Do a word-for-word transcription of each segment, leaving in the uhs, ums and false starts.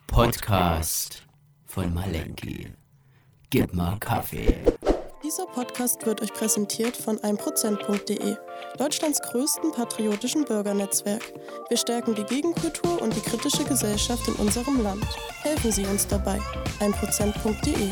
Podcast von Malenki. Gib mal Kaffee. Dieser Podcast wird euch präsentiert von ein Prozent punkt de, Deutschlands größten patriotischen Bürgernetzwerk. Wir stärken die Gegenkultur und die kritische Gesellschaft in unserem Land. Helfen Sie uns dabei. ein Prozent punkt de.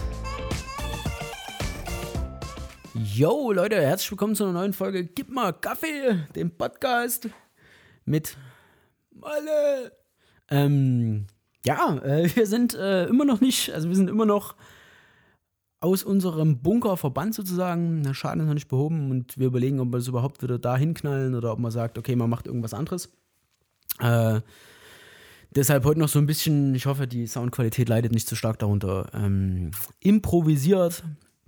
Yo Leute, herzlich willkommen zu einer neuen Folge Gib mal Kaffee, dem Podcast mit Malle. Ähm, ja, äh, wir sind äh, immer noch nicht, also wir sind immer noch aus unserem Bunker verbannt sozusagen. Der Schaden ist noch nicht behoben und wir überlegen, ob wir es überhaupt wieder da hinknallen oder ob man sagt, okay, man macht irgendwas anderes. Äh, deshalb heute noch so ein bisschen, ich hoffe, die Soundqualität leidet nicht zu stark darunter, ähm, improvisiert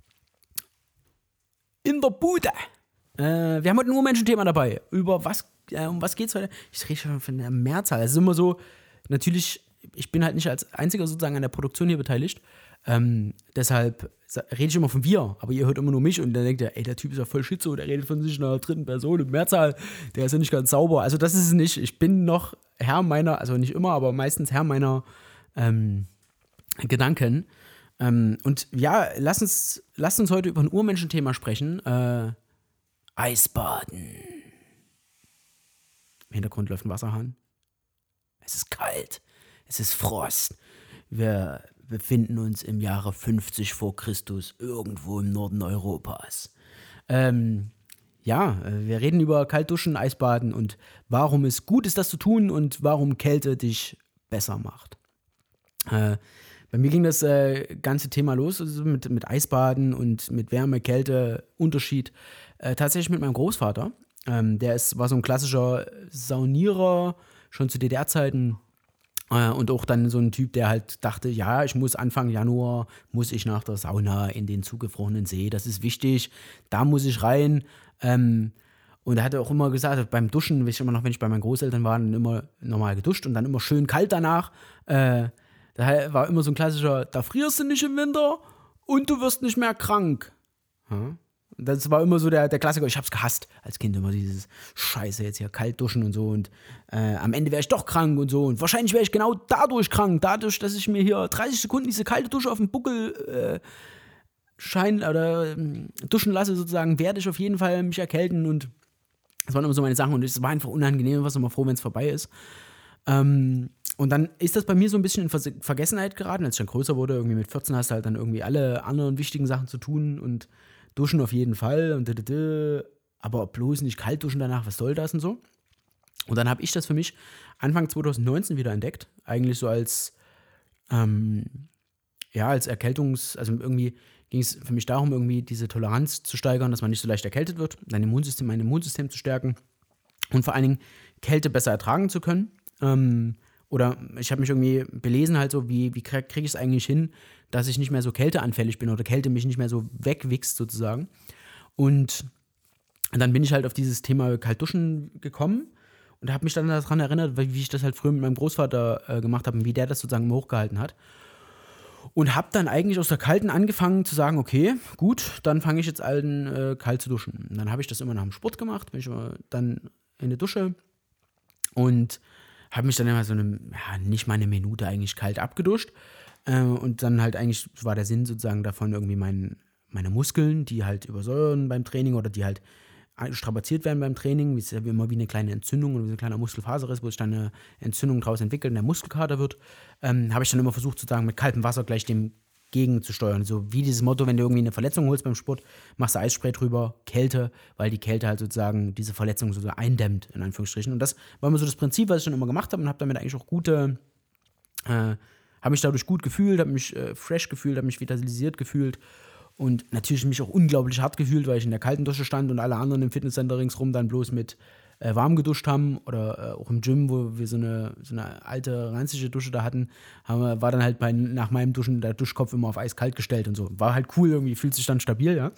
in der Bude. Äh, wir haben heute ein Urmenschen-Thema dabei. Über was, äh, um was geht's heute? Ich rede schon von der Mehrzahl. Es ist immer so, natürlich, ich bin halt nicht als Einziger sozusagen an der Produktion hier beteiligt. Ähm, deshalb rede ich immer von wir, aber ihr hört immer nur mich und dann denkt ihr, ey, der Typ ist ja voll Schizo, der redet von sich in einer dritten Person in Mehrzahl, der ist ja nicht ganz sauber. Also das ist es nicht. Ich bin noch Herr meiner, also nicht immer, aber meistens Herr meiner ähm, Gedanken. Ähm, und ja, lass uns, lass uns heute über ein Urmenschenthema sprechen. Äh, Eisbaden. Im Hintergrund läuft ein Wasserhahn. Es ist kalt. Es ist Frost. Wir befinden uns im Jahre fünfzig vor Christus irgendwo im Norden Europas. Ähm, ja, wir reden über Kaltduschen, Eisbaden und warum es gut ist, das zu tun und warum Kälte dich besser macht. Äh, Bei mir ging das äh, ganze Thema los, also mit, mit Eisbaden und mit Wärme, Kälte, Unterschied. Äh, tatsächlich mit meinem Großvater. Ähm, der ist, war so ein klassischer Saunierer, schon zu D D R-Zeiten. Äh, und auch dann so ein Typ, der halt dachte, ja, ich muss Anfang Januar, muss ich nach der Sauna in den zugefrorenen See. Das ist wichtig, da muss ich rein. Ähm, und er hatte auch immer gesagt, beim Duschen, weiß ich immer noch, wenn ich bei meinen Großeltern war, dann immer normal geduscht und dann immer schön kalt danach. Äh, Da war immer so ein klassischer, da frierst du nicht im Winter und du wirst nicht mehr krank. Ja? Das war immer so der, der Klassiker. Ich hab's gehasst als Kind, immer dieses Scheiße, jetzt hier kalt duschen und so. Und äh, am Ende wäre ich doch krank und so. Und wahrscheinlich wäre ich genau dadurch krank. Dadurch, dass ich mir hier dreißig Sekunden diese kalte Dusche auf dem Buckel äh, scheinen oder äh, duschen lasse sozusagen, werde ich auf jeden Fall mich erkälten. Und das waren immer so meine Sachen. Und es war einfach unangenehm. Ich war immer froh, wenn es vorbei ist. Ähm, Und dann ist das bei mir so ein bisschen in Ver- Vergessenheit geraten, als ich dann größer wurde. Irgendwie mit vierzehn hast du halt dann irgendwie alle anderen wichtigen Sachen zu tun und duschen auf jeden Fall. Und ddd, aber bloß nicht kalt duschen danach, was soll das und so. Und dann habe ich das für mich Anfang zwanzig neunzehn wieder entdeckt. Eigentlich so als, ähm, ja, als Erkältungs-, also irgendwie ging es für mich darum, irgendwie diese Toleranz zu steigern, dass man nicht so leicht erkältet wird, dein Immunsystem, mein Immunsystem zu stärken und vor allen Dingen Kälte besser ertragen zu können. Ähm, Oder ich habe mich irgendwie belesen halt so, wie, wie kriege ich es eigentlich hin, dass ich nicht mehr so kälteanfällig bin oder Kälte mich nicht mehr so wegwichst sozusagen. Und dann bin ich halt auf dieses Thema Kaltduschen gekommen und habe mich dann daran erinnert, wie ich das halt früher mit meinem Großvater äh, gemacht habe und wie der das sozusagen immer hochgehalten hat. Und habe dann eigentlich aus der Kalten angefangen zu sagen, okay, gut, dann fange ich jetzt an, äh, kalt zu duschen. Und dann habe ich das immer nach dem Sport gemacht, bin ich immer dann in der Dusche und habe mich dann immer so eine, ja, nicht mal eine Minute eigentlich kalt abgeduscht. Äh, und dann halt eigentlich war der Sinn sozusagen davon irgendwie mein, meine Muskeln, die halt übersäuern beim Training oder die halt strapaziert werden beim Training, wie es ja immer wie eine kleine Entzündung oder wie ein kleiner Muskelfaserriss, wo sich dann eine Entzündung daraus entwickelt und der Muskelkater wird, ähm, habe ich dann immer versucht sozusagen mit kaltem Wasser gleich dem gegenzusteuern. So wie dieses Motto, wenn du irgendwie eine Verletzung holst beim Sport, machst du Eisspray drüber, Kälte, weil die Kälte halt sozusagen diese Verletzung so eindämmt, in Anführungsstrichen. Und das war immer so das Prinzip, was ich schon immer gemacht habe und habe damit eigentlich auch gute, äh, habe mich dadurch gut gefühlt, habe mich äh, fresh gefühlt, habe mich vitalisiert gefühlt und natürlich mich auch unglaublich hart gefühlt, weil ich in der kalten Dusche stand und alle anderen im Fitnesscenter ringsrum dann bloß mit Äh, warm geduscht haben oder äh, auch im Gym, wo wir so eine, so eine alte, ranzige Dusche da hatten, haben wir, war dann halt bei, nach meinem Duschen der Duschkopf immer auf eiskalt gestellt und so. War halt cool irgendwie, fühlt sich dann stabil, ja.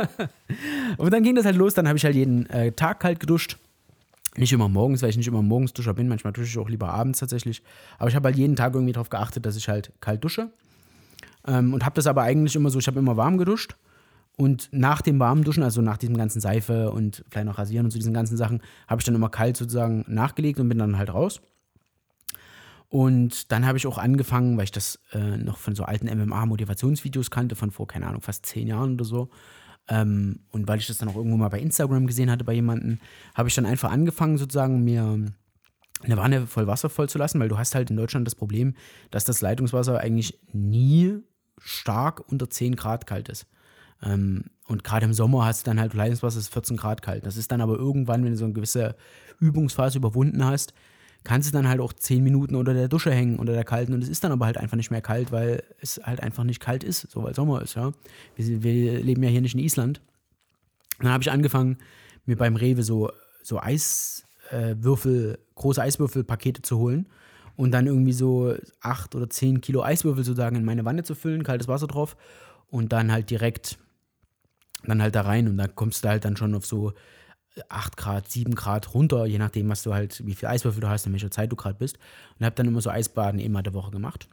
Und dann ging das halt los, dann habe ich halt jeden äh, Tag kalt geduscht. Nicht immer morgens, weil ich nicht immer morgens Duscher bin, manchmal dusche ich auch lieber abends tatsächlich. Aber ich habe halt jeden Tag irgendwie darauf geachtet, dass ich halt kalt dusche. Ähm, und habe das aber eigentlich immer so, ich habe immer warm geduscht. Und nach dem warmen Duschen, also nach diesem ganzen Seife und vielleicht noch Rasieren und so diesen ganzen Sachen, habe ich dann immer kalt sozusagen nachgelegt und bin dann halt raus. Und dann habe ich auch angefangen, weil ich das äh, noch von so alten M M A-Motivationsvideos kannte, von vor, keine Ahnung, fast zehn Jahren oder so. Ähm, und weil ich das dann auch irgendwo mal bei Instagram gesehen hatte bei jemandem, habe ich dann einfach angefangen, sozusagen mir eine Wanne voll Wasser voll zu lassen, weil du hast halt in Deutschland das Problem, dass das Leitungswasser eigentlich nie stark unter zehn Grad kalt ist. Ähm, und gerade im Sommer hast du dann halt Leitungswasser, ist vierzehn Grad kalt. Das ist dann aber irgendwann, wenn du so eine gewisse Übungsphase überwunden hast, kannst du dann halt auch zehn Minuten unter der Dusche hängen, unter der kalten, und es ist dann aber halt einfach nicht mehr kalt, weil es halt einfach nicht kalt ist, so weil Sommer ist, ja. Wir, wir leben ja hier nicht in Island. Und dann habe ich angefangen, mir beim Rewe so, so Eiswürfel, äh, große Eiswürfelpakete zu holen und dann irgendwie so acht oder zehn Kilo Eiswürfel sozusagen in meine Wanne zu füllen, kaltes Wasser drauf und dann halt direkt dann halt da rein, und dann kommst du halt dann schon auf so acht Grad, sieben Grad runter, je nachdem, was du halt, wie viel Eiswürfel du hast, in welcher Zeit du gerade bist. Und habe dann immer so Eisbaden immer der Woche gemacht.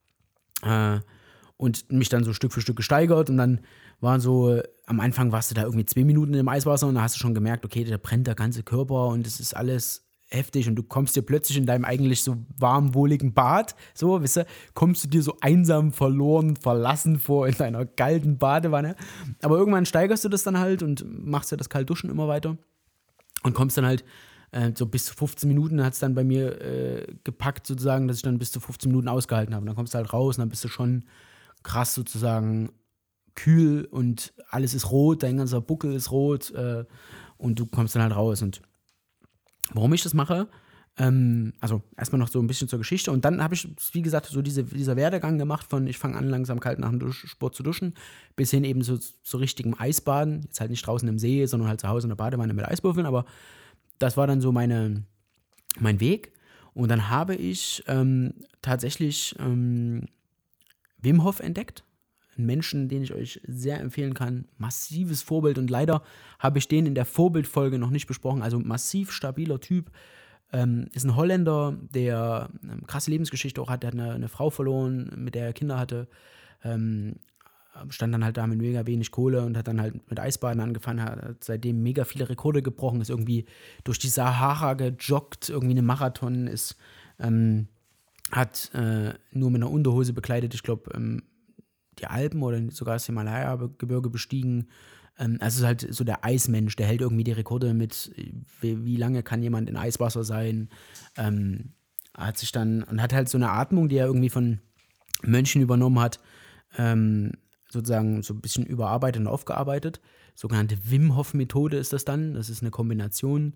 Äh, und mich dann so Stück für Stück gesteigert. Und dann waren so, am Anfang warst du da irgendwie zwei Minuten im Eiswasser und da hast du schon gemerkt, okay, da brennt der ganze Körper und es ist alles heftig und du kommst dir plötzlich in deinem eigentlich so warm, wohligen Bad, so, weißt du, kommst du dir so einsam, verloren, verlassen vor in deiner kalten Badewanne. Aber irgendwann steigerst du das dann halt und machst ja das Kaltduschen immer weiter und kommst dann halt äh, so bis zu fünfzehn Minuten, hat es dann bei mir äh, gepackt sozusagen, dass ich dann bis zu fünfzehn Minuten ausgehalten habe. Und dann kommst du halt raus und dann bist du schon krass sozusagen kühl und alles ist rot, dein ganzer Buckel ist rot äh, und du kommst dann halt raus. Und warum ich das mache, ähm, also erstmal noch so ein bisschen zur Geschichte und dann habe ich, wie gesagt, so diese, dieser Werdegang gemacht von ich fange an langsam kalt nach dem Dusch, Sport zu duschen, bis hin eben so zu richtigem Eisbaden, jetzt halt nicht draußen im See, sondern halt zu Hause in der Badewanne mit Eiswürfeln, aber das war dann so meine, mein Weg. Und dann habe ich ähm, tatsächlich ähm, Wim Hof entdeckt. Ein Menschen, den ich euch sehr empfehlen kann. Massives Vorbild. Und leider habe ich den in der Vorbildfolge noch nicht besprochen. Also massiv stabiler Typ. Ähm, ist ein Holländer, der eine krasse Lebensgeschichte auch hat. Der hat eine, eine Frau verloren, mit der er Kinder hatte. Ähm, stand dann halt da mit mega wenig Kohle und hat dann halt mit Eisbaden angefangen, hat seitdem mega viele Rekorde gebrochen, ist irgendwie durch die Sahara gejoggt, irgendwie eine Marathon, ist, ähm, hat äh, nur mit einer Unterhose bekleidet, ich glaube, ähm, die Alpen oder sogar das Himalaya-Gebirge bestiegen. Ähm, also ist halt so der Eismensch, der hält irgendwie die Rekorde mit, wie, wie lange kann jemand in Eiswasser sein, ähm, hat sich dann, und hat halt so eine Atmung, die er irgendwie von Mönchen übernommen hat, ähm, sozusagen so ein bisschen überarbeitet und aufgearbeitet. Sogenannte Wim Hof Methode ist das dann. Das ist eine Kombination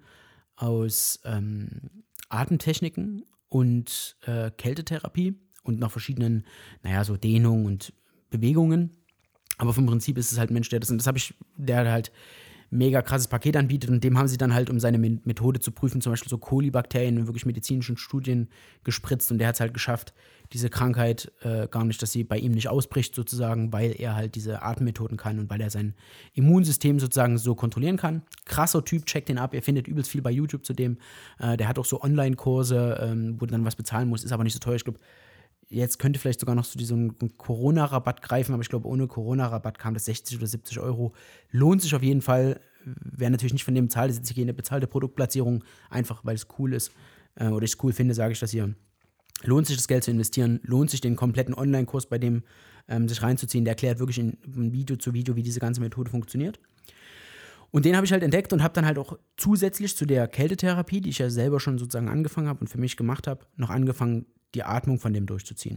aus ähm, Atemtechniken und äh, Kältetherapie und noch verschiedenen, naja, so Dehnungen und Bewegungen. Aber vom Prinzip ist es halt ein Mensch, der das, und das habe ich, der halt mega krasses Paket anbietet, und dem haben sie dann halt, um seine Methode zu prüfen, zum Beispiel so Kolibakterien in wirklich medizinischen Studien gespritzt, und der hat es halt geschafft, diese Krankheit äh, gar nicht, dass sie bei ihm nicht ausbricht sozusagen, weil er halt diese Atemmethoden kann und weil er sein Immunsystem sozusagen so kontrollieren kann. Krasser Typ, checkt den ab, ihr findet übelst viel bei YouTube zu dem. Äh, der hat auch so Online-Kurse, ähm, wo du dann was bezahlen musst, ist aber nicht so teuer. Ich glaube, jetzt könnte vielleicht sogar noch so diesen Corona-Rabatt greifen, aber ich glaube, ohne Corona-Rabatt kam das sechzig oder siebzig Euro. Lohnt sich auf jeden Fall. Wer natürlich nicht von dem zahlt, ist jetzt hier eine bezahlte Produktplatzierung, einfach weil es cool ist äh, oder ich es cool finde, sage ich das hier. Lohnt sich das Geld zu investieren, lohnt sich den kompletten Online-Kurs bei dem ähm, sich reinzuziehen. Der erklärt wirklich in, in Video zu Video, wie diese ganze Methode funktioniert. Und den habe ich halt entdeckt und habe dann halt auch zusätzlich zu der Kältetherapie, die ich ja selber schon sozusagen angefangen habe und für mich gemacht habe, noch angefangen, die Atmung von dem durchzuziehen.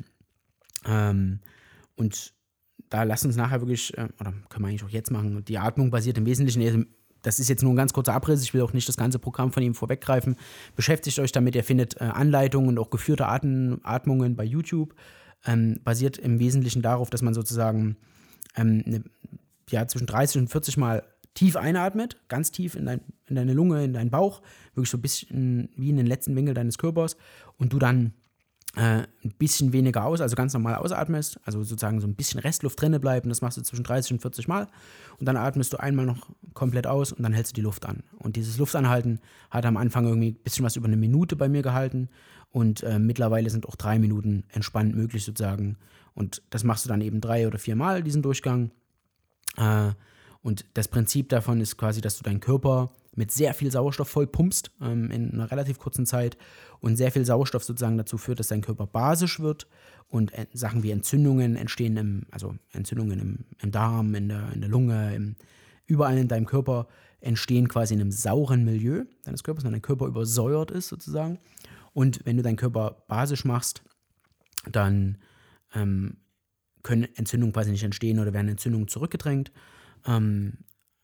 Ähm, und da lasst uns nachher wirklich, äh, oder können wir eigentlich auch jetzt machen, die Atmung basiert im Wesentlichen, das ist jetzt nur ein ganz kurzer Abriss, ich will auch nicht das ganze Programm von ihm vorweggreifen, beschäftigt euch damit, ihr findet äh, Anleitungen und auch geführte Atm- Atmungen bei YouTube, ähm, basiert im Wesentlichen darauf, dass man sozusagen ähm, ne, ja, zwischen dreißig und vierzig Mal tief einatmet, ganz tief in, dein, in deine Lunge, in deinen Bauch, wirklich so ein bisschen wie in den letzten Winkel deines Körpers, und du dann äh, ein bisschen weniger aus, also ganz normal ausatmest, also sozusagen so ein bisschen Restluft drinne bleibt, und das machst du zwischen dreißig und vierzig Mal, und dann atmest du einmal noch komplett aus und dann hältst du die Luft an. Und dieses Luftanhalten hat am Anfang irgendwie ein bisschen was über eine Minute bei mir gehalten, und äh, mittlerweile sind auch drei Minuten entspannt möglich sozusagen, und das machst du dann eben drei oder vier Mal, diesen Durchgang. Äh, und das Prinzip davon ist quasi, dass du deinen Körper mit sehr viel Sauerstoff voll pumpst ähm, in einer relativ kurzen Zeit und sehr viel Sauerstoff sozusagen dazu führt, dass dein Körper basisch wird und äh, Sachen wie Entzündungen entstehen, im, also Entzündungen im, im Darm, in der, in der Lunge, im, überall in deinem Körper entstehen quasi in einem sauren Milieu deines Körpers, wenn dein Körper übersäuert ist sozusagen. Und wenn du deinen Körper basisch machst, dann ähm, können Entzündungen quasi nicht entstehen oder werden Entzündungen zurückgedrängt. Ähm,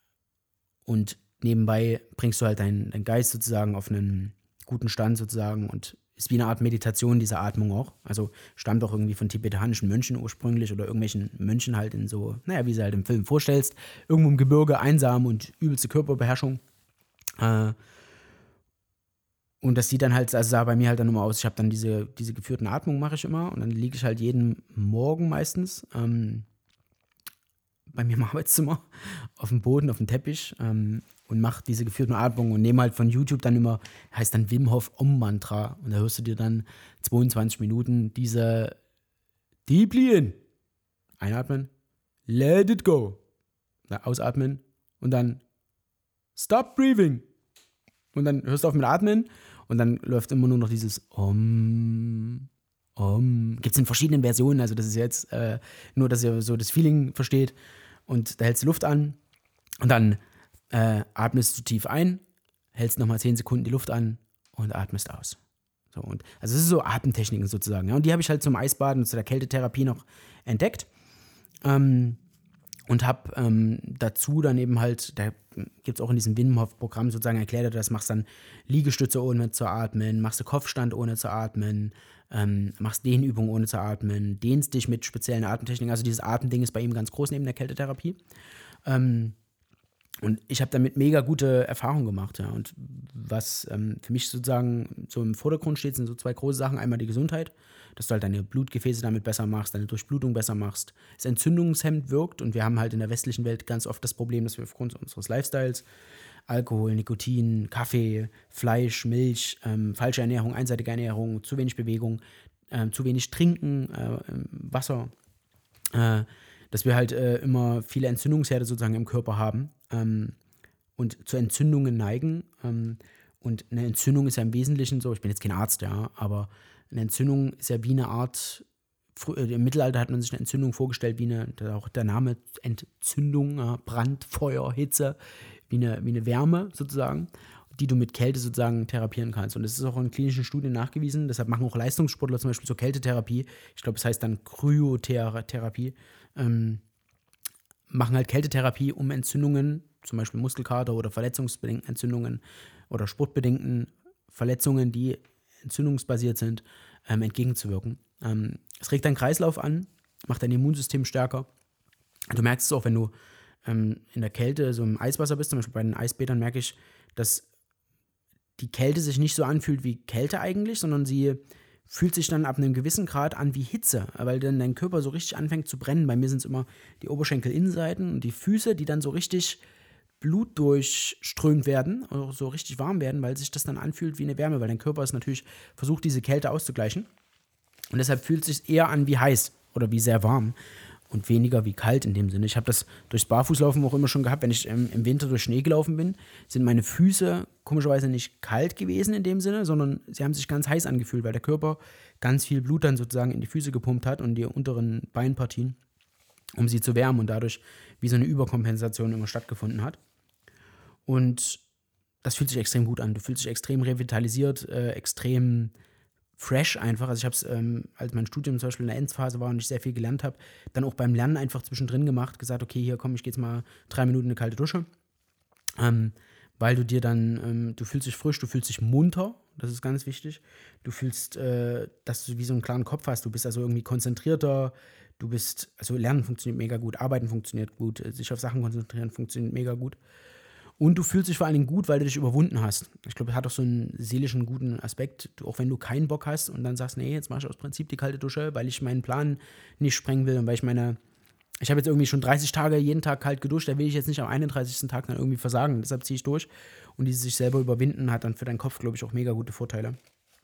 und nebenbei bringst du halt deinen, deinen Geist sozusagen auf einen guten Stand sozusagen und ist wie eine Art Meditation, diese Atmung auch. Also stammt auch irgendwie von tibetanischen Mönchen ursprünglich oder irgendwelchen Mönchen halt in so, naja, wie sie halt im Film vorstellst, irgendwo im Gebirge, einsam und übelste Körperbeherrschung. Äh, und das sieht dann halt, also sah bei mir halt dann immer aus, ich habe dann diese, diese geführten Atmungen mache ich immer und dann liege ich halt jeden Morgen meistens ähm, bei mir im Arbeitszimmer auf dem Boden, auf dem Teppich ähm, und mache diese geführten Atmungen und nehme halt von YouTube dann immer, heißt dann Wim Hof Om-Mantra und da hörst du dir dann zweiundzwanzig Minuten diese Deeply in, einatmen, let it go, dann ausatmen und dann stop breathing und dann hörst du auf mit Atmen und dann läuft immer nur noch dieses Om, Om. Gibt es in verschiedenen Versionen, also das ist jetzt äh, nur, dass ihr so das Feeling versteht und da hältst du Luft an und dann äh, atmest du tief ein, hältst nochmal zehn Sekunden die Luft an und atmest aus. So, und, also das ist so Atemtechniken sozusagen. Ja, und die habe ich halt zum Eisbaden und zu der Kältetherapie noch entdeckt. Ähm, und habe ähm, dazu dann eben halt, da gibt es auch in diesem Wim Hof-Programm sozusagen erklärt, das machst dann Liegestütze ohne zu atmen, machst du Kopfstand ohne zu atmen, ähm, machst Dehnübungen ohne zu atmen, dehnst dich mit speziellen Atemtechniken. Also dieses Atemding ist bei ihm ganz groß neben der Kältetherapie. Ähm, und ich habe damit mega gute Erfahrungen gemacht. Ja. Und was ähm, für mich sozusagen so im Vordergrund steht, sind so zwei große Sachen. Einmal die Gesundheit, dass du halt deine Blutgefäße damit besser machst, deine Durchblutung besser machst, es entzündungshemmend wirkt. Und wir haben halt in der westlichen Welt ganz oft das Problem, dass wir aufgrund unseres Lifestyles Alkohol, Nikotin, Kaffee, Fleisch, Milch, ähm, falsche Ernährung, einseitige Ernährung, zu wenig Bewegung, äh, zu wenig Trinken, äh, Wasser, äh, dass wir halt äh, immer viele Entzündungsherde sozusagen im Körper haben ähm, und zu Entzündungen neigen. Ähm, und eine Entzündung ist ja im Wesentlichen so, ich bin jetzt kein Arzt, ja, aber eine Entzündung ist ja wie eine Art, frü- äh, im Mittelalter hat man sich eine Entzündung vorgestellt, wie eine, auch der Name Entzündung, ja, Brand, Feuer, Hitze, wie eine, wie eine Wärme sozusagen, die du mit Kälte sozusagen therapieren kannst. Und das ist auch in klinischen Studien nachgewiesen, deshalb machen auch Leistungssportler zum Beispiel so Kältetherapie, ich glaube, es heißt dann Kryotherapie, ähm, machen halt Kältetherapie, um Entzündungen, zum Beispiel Muskelkater oder verletzungsbedingten Entzündungen oder sportbedingten Verletzungen, die entzündungsbasiert sind, ähm, entgegenzuwirken. Ähm, es regt deinen Kreislauf an, macht dein Immunsystem stärker. Du merkst es auch, wenn du ähm, in der Kälte, so im Eiswasser bist, zum Beispiel bei den Eisbädern, merke ich, dass die Kälte sich nicht so anfühlt wie Kälte eigentlich, sondern sie fühlt sich dann ab einem gewissen Grad an wie Hitze, weil dann dein Körper so richtig anfängt zu brennen. Bei mir sind es immer die Oberschenkelinnenseiten und die Füße, die dann so richtig Blut durchströmt werden, oder so richtig warm werden, weil sich das dann anfühlt wie eine Wärme, weil dein Körper ist natürlich versucht, diese Kälte auszugleichen. Und deshalb fühlt es sich eher an wie heiß oder wie sehr warm und weniger wie kalt in dem Sinne. Ich habe das durchs Barfußlaufen auch immer schon gehabt, wenn ich ähm, im Winter durch Schnee gelaufen bin, sind meine Füße komischerweise nicht kalt gewesen in dem Sinne, sondern sie haben sich ganz heiß angefühlt, weil der Körper ganz viel Blut dann sozusagen in die Füße gepumpt hat und die unteren Beinpartien, um sie zu wärmen und dadurch wie so eine Überkompensation immer stattgefunden hat. Und das fühlt sich extrem gut an. Du fühlst dich extrem revitalisiert, äh, extrem fresh einfach. Also ich habe es, ähm, als mein Studium zum Beispiel in der Endphase war und ich sehr viel gelernt habe, dann auch beim Lernen einfach zwischendrin gemacht, gesagt, okay, hier komm, ich gehe jetzt mal drei Minuten in eine kalte Dusche. Ähm, weil du dir dann, ähm, du fühlst dich frisch, du fühlst dich munter, das ist ganz wichtig. Du fühlst, äh, dass du wie so einen klaren Kopf hast. Du bist also irgendwie konzentrierter, du bist, also Lernen funktioniert mega gut, Arbeiten funktioniert gut, sich auf Sachen konzentrieren funktioniert mega gut. Und du fühlst dich vor allen Dingen gut, weil du dich überwunden hast. Ich glaube, es hat auch so einen seelischen guten Aspekt, auch wenn du keinen Bock hast und dann sagst, nee, jetzt mache ich aus Prinzip die kalte Dusche, weil ich meinen Plan nicht sprengen will und weil ich meine, ich habe jetzt irgendwie schon dreißig Tage jeden Tag kalt geduscht, da will ich jetzt nicht am einunddreißigsten Tag dann irgendwie versagen, deshalb ziehe ich durch. Und dieses sich selber überwinden hat dann für deinen Kopf, glaube ich, auch mega gute Vorteile.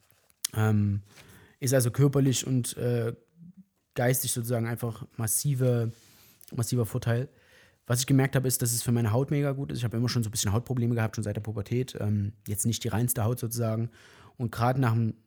Ähm, ist also körperlich und äh, geistig sozusagen einfach massive, massiver Vorteil. Was ich gemerkt habe, ist, dass es für meine Haut mega gut ist. Ich habe immer schon so ein bisschen Hautprobleme gehabt, schon seit der Pubertät. Ähm, jetzt nicht die reinste Haut sozusagen. Und gerade nach dem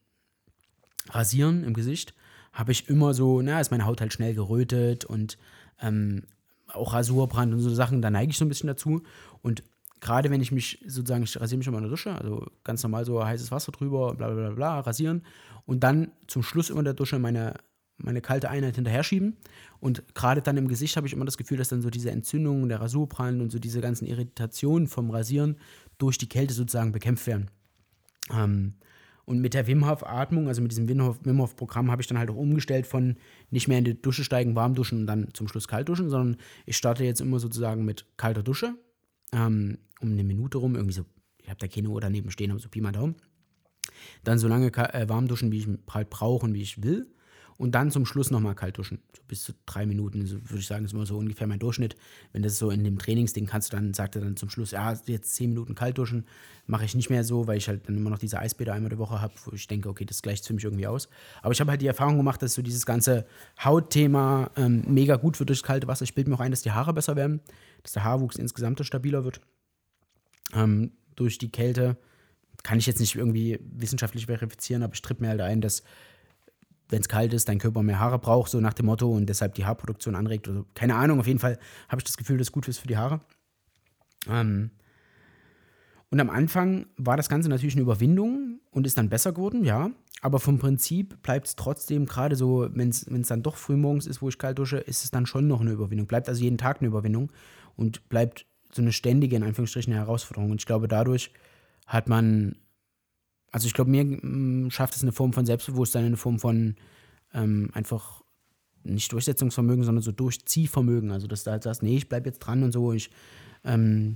Rasieren im Gesicht habe ich immer so, na, ist meine Haut halt schnell gerötet und ähm, auch Rasurbrand und so Sachen, da neige ich so ein bisschen dazu. Und gerade wenn ich mich sozusagen, ich rasiere mich immer in der Dusche, also ganz normal so heißes Wasser drüber, bla bla bla, bla rasieren und dann zum Schluss immer in der Dusche meine meine kalte Einheit hinterher schieben. Und gerade dann im Gesicht habe ich immer das Gefühl, dass dann so diese Entzündungen, der Rasurbrand und so diese ganzen Irritationen vom Rasieren durch die Kälte sozusagen bekämpft werden. Ähm, und mit der Wim Hof Atmung, also mit diesem Wim Hof, Wim Hof Programm, habe ich dann halt auch umgestellt von nicht mehr in die Dusche steigen, warm duschen und dann zum Schluss kalt duschen, sondern ich starte jetzt immer sozusagen mit kalter Dusche, ähm, um eine Minute rum, irgendwie so, ich habe da keine Uhr daneben stehen, aber so Pi mal Daumen. Dann so lange äh, warm duschen, wie ich halt brauche und wie ich will. Und dann zum Schluss nochmal kalt duschen. So bis zu drei Minuten, so würde ich sagen, ist immer so ungefähr mein Durchschnitt. Wenn das so in dem Trainingsding kannst du dann, sagt er dann zum Schluss, ja, jetzt zehn Minuten kalt duschen. Mache ich nicht mehr so, weil ich halt dann immer noch diese Eisbäder einmal die Woche habe, wo ich denke, okay, das gleicht für mich irgendwie aus. Aber ich habe halt die Erfahrung gemacht, dass so dieses ganze Hautthema ähm, mega gut wird durchs kalte Wasser. Ich bilde mir auch ein, dass die Haare besser werden, dass der Haarwuchs insgesamt stabiler wird. Ähm, durch die Kälte kann ich jetzt nicht irgendwie wissenschaftlich verifizieren, aber ich tritt mir halt ein, dass wenn es kalt ist, dein Körper mehr Haare braucht, so nach dem Motto, und deshalb die Haarproduktion anregt. Oder so. Keine Ahnung, auf jeden Fall habe ich das Gefühl, dass es gut ist für die Haare. Ähm und am Anfang war das Ganze natürlich eine Überwindung und ist dann besser geworden, ja. Aber vom Prinzip bleibt es trotzdem, gerade so, wenn es dann doch frühmorgens ist, wo ich kalt dusche, ist es dann schon noch eine Überwindung. Bleibt also jeden Tag eine Überwindung und bleibt so eine ständige, in Anführungsstrichen, Herausforderung. Und ich glaube, dadurch hat man... Also ich glaube, mir mh, schafft es eine Form von Selbstbewusstsein, eine Form von ähm, einfach nicht Durchsetzungsvermögen, sondern so Durchziehvermögen. Also dass du halt sagst, nee, ich bleib jetzt dran und so. Ich ähm,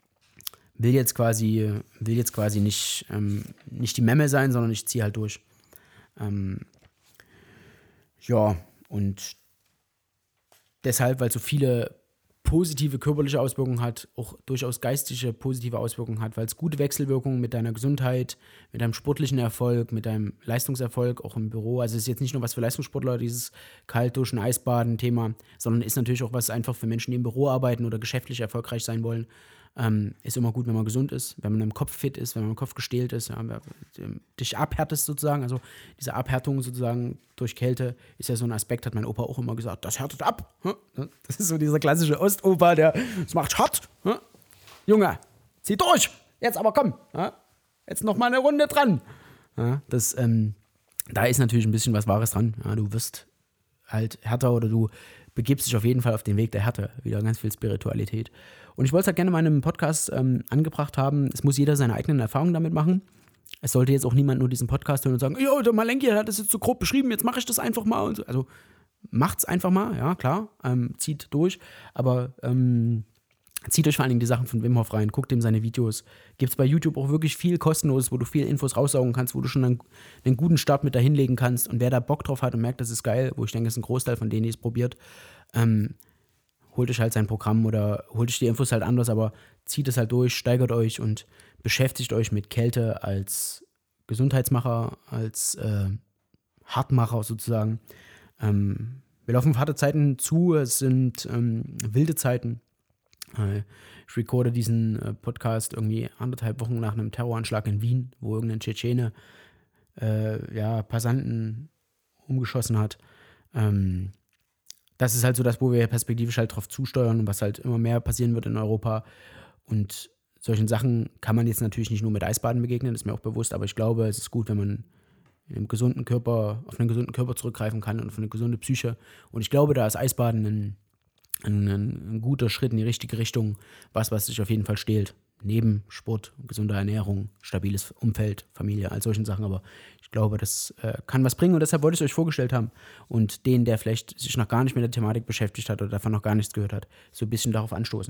will jetzt quasi, will jetzt quasi nicht, ähm, nicht die Memme sein, sondern ich ziehe halt durch. Ähm, ja, und deshalb, weil so viele positive körperliche Auswirkungen hat, auch durchaus geistige positive Auswirkungen hat, weil es gute Wechselwirkungen mit deiner Gesundheit, mit deinem sportlichen Erfolg, mit deinem Leistungserfolg, auch im Büro. Also es ist jetzt nicht nur was für Leistungssportler, dieses Kaltduschen, Eisbaden-Thema, sondern ist natürlich auch was einfach für Menschen, die im Büro arbeiten oder geschäftlich erfolgreich sein wollen. Ähm, ist immer gut, wenn man gesund ist, wenn man im Kopf fit ist, wenn man im Kopf gestählt ist, ja, dich abhärtest sozusagen, also diese Abhärtung sozusagen durch Kälte ist ja so ein Aspekt, hat mein Opa auch immer gesagt, das härtet ab. Das ist so dieser klassische Ostopa, der, das macht hart. Junge, zieh durch, jetzt aber komm, jetzt noch mal eine Runde dran. Ja, das, ähm, da ist natürlich ein bisschen was Wahres dran. Ja, du wirst halt härter oder du begibst dich auf jeden Fall auf den Weg der Härte. Wieder ganz viel Spiritualität. Und ich wollte es halt gerne mal in einem Podcast ähm, angebracht haben. Es muss jeder seine eigenen Erfahrungen damit machen. Es sollte jetzt auch niemand nur diesen Podcast hören und sagen, jo, der Malenki hat das jetzt so grob beschrieben, jetzt mache ich das einfach mal. Und so. Also macht's einfach mal, ja, klar. Ähm, zieht durch. Aber ähm, zieht euch vor allen Dingen die Sachen von Wim Hof rein. Guckt ihm seine Videos. Gibt es bei YouTube auch wirklich viel kostenlos, wo du viel Infos raussaugen kannst, wo du schon einen, einen guten Start mit dahin legen kannst. Und wer da Bock drauf hat und merkt, das ist geil, wo ich denke, das ist ein Großteil von denen, die es probiert, ähm, holt euch halt sein Programm oder holt euch die Infos halt anders, aber zieht es halt durch, steigert euch und beschäftigt euch mit Kälte als Gesundheitsmacher, als äh, Hartmacher sozusagen. Ähm, wir laufen auf harte Zeiten zu, es sind ähm, wilde Zeiten. Äh, ich recorde diesen äh, Podcast irgendwie anderthalb Wochen nach einem Terroranschlag in Wien, wo irgendein Tschetschene äh, ja, Passanten umgeschossen hat. Ähm, Das ist halt so das, wo wir perspektivisch halt drauf zusteuern und was halt immer mehr passieren wird in Europa. Und solchen Sachen kann man jetzt natürlich nicht nur mit Eisbaden begegnen, das ist mir auch bewusst, aber ich glaube, es ist gut, wenn man in einem gesunden Körper, auf einen gesunden Körper zurückgreifen kann und auf eine gesunde Psyche. Und ich glaube, da ist Eisbaden ein, ein, ein guter Schritt in die richtige Richtung, was, was sich auf jeden Fall stählt. Neben Sport, gesunder Ernährung, stabiles Umfeld, Familie, all solchen Sachen. Aber ich glaube, das äh, kann was bringen und deshalb wollte ich es euch vorgestellt haben. Und den, der vielleicht sich noch gar nicht mit der Thematik beschäftigt hat oder davon noch gar nichts gehört hat, so ein bisschen darauf anstoßen.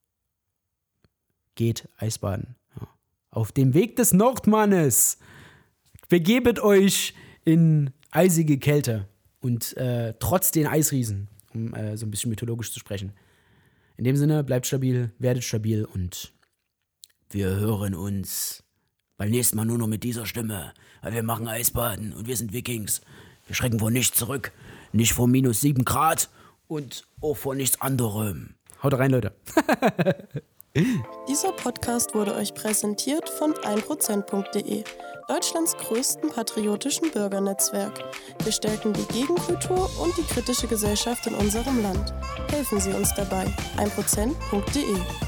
Geht Eisbaden. Ja. Auf dem Weg des Nordmannes. Begebet euch in eisige Kälte und äh, trotz den Eisriesen, um äh, so ein bisschen mythologisch zu sprechen. In dem Sinne, bleibt stabil, werdet stabil und wir hören uns beim nächsten Mal nur noch mit dieser Stimme, weil wir machen Eisbaden und wir sind Vikings. Wir schrecken vor nichts zurück, nicht vor minus sieben Grad und auch vor nichts anderem. Haut rein, Leute. Dieser Podcast wurde euch präsentiert von ein Prozent punkt de, Deutschlands größten patriotischen Bürgernetzwerk. Wir stärken die Gegenkultur und die kritische Gesellschaft in unserem Land. Helfen Sie uns dabei. ein Prozent punkt de